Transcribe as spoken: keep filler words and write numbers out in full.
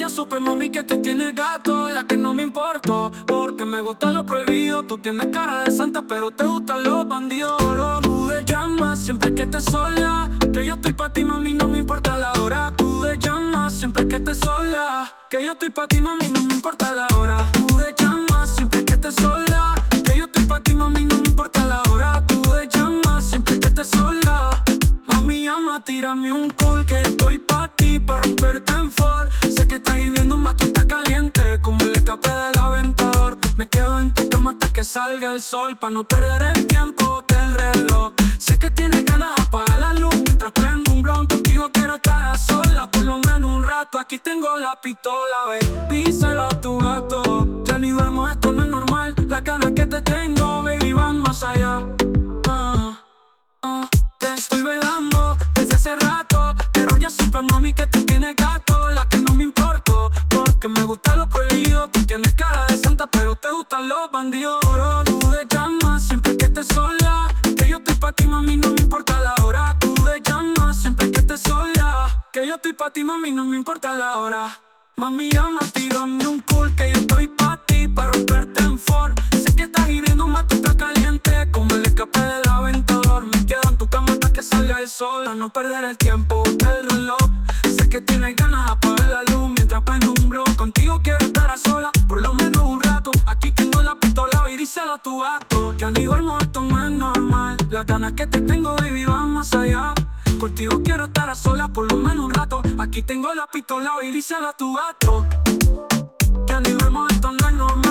ya supe, mami, que tú tienes gato, ya que no me importo, porque me gusta lo prohibido. Tú tienes cara de santa, pero te gustan los bandidos. Tú me llamas siempre que estés sola, que yo estoy pa' ti, mami, no me importa la hora. Tú me llamas siempre que estés sola, que yo estoy pa' ti, mami, no me importa la hora. Tú me llamas siempre que estés sola, que yo estoy pa' ti, mami, no me importa la hora. Tú me llamas siempre que estés sola, mami, llama, tírame un call, que estoy pa' ti, pa' romperte en fall. Sé que estás viviendo más, tú estás caliente como el escape del aventador. Me quedo en tu cama hasta que salga el sol, pa' no perder el tiempo del reloj. Sé que tienes ganas, apaga la luz mientras prendo un blunt. Contigo quiero estar a solas, por lo menos un rato. Aquí tengo la pistola, baby, díselo a tu gato. Ya ni duermo, esto no es normal. Las ganas que te tengo, baby, van más allá. Ah, ah, te estoy velando desde hace rato, pero ya supe, mami, que tú tienes gato, la que no me importo, porque me gusta lo prohibido. Tú tienes cara de santa, pero te gustan los bandidos. Tú me llamas siempre que estés sola, que yo estoy pa' ti, mami, no me importa la hora. Tú me llamas siempre que estés sola, que yo estoy pa' ti, mami, no me importa la hora. Mami, llama, tírame un cool, que yo estoy pa' ti, pa' romperte en Ford. Sé que estás hirviendo más, tú estás caliente como el escape del aventador. Me quedo en tu cama hasta que salga el sol, a no perder el tiempo del reloj. Sé que tienes ganas, apagar la luz mientras prendo un bro. Contigo quiero estar a solas, por lo menos un rato. Aquí tengo la pistola y díselo a tu gato. Ya ni duermo, esto no es normal. Las ganas que te tengo, baby, van más allá. Contigo quiero estar a solas, por lo menos un rato. Aquí tengo la pistola y díselo a tu gato. Ya ni duermo, esto no es normal.